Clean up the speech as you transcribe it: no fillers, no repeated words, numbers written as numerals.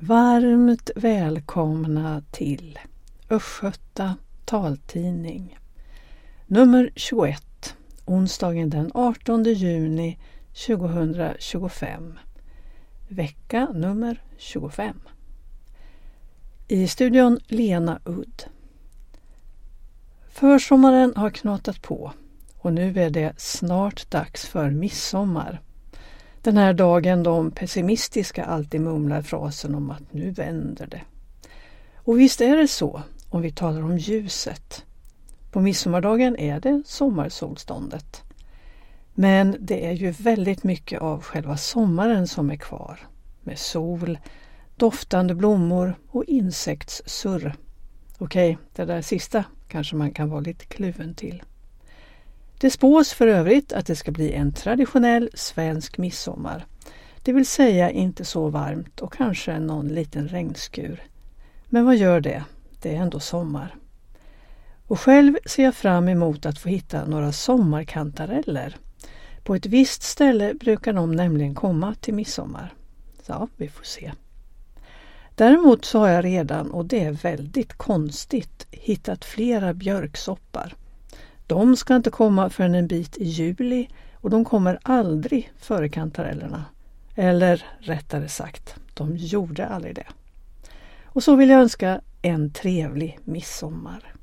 Varmt välkomna till Östgöta taltidning. Nummer 21, onsdagen den 18 juni 2025. Vecka nummer 25. I studion Lena Udd. Försommaren har knatat på och nu är det snart dags för midsommar. Den här dagen de pessimistiska alltid mumlar frasen om att nu vänder det. Och visst är det så om vi talar om ljuset. På midsommardagen är det sommarsolståndet. Men det är ju väldigt mycket av själva sommaren som är kvar. Med sol, doftande blommor och insektssurr. Okej, det där sista kanske man kan vara lite kluven till. Det spås för övrigt att det ska bli en traditionell svensk midsommar. Det vill säga inte så varmt och kanske någon liten regnskur. Men vad gör det? Det är ändå sommar. Och själv ser jag fram emot att få hitta några sommarkantareller. På ett visst ställe brukar de nämligen komma till midsommar. Ja, vi får se. Däremot så har jag redan, och det är väldigt konstigt, hittat flera björksoppar. De ska inte komma förrän en bit i juli och de kommer aldrig före kantarellerna. Eller rättare sagt, de gjorde aldrig det. Och så vill jag önska en trevlig midsommar.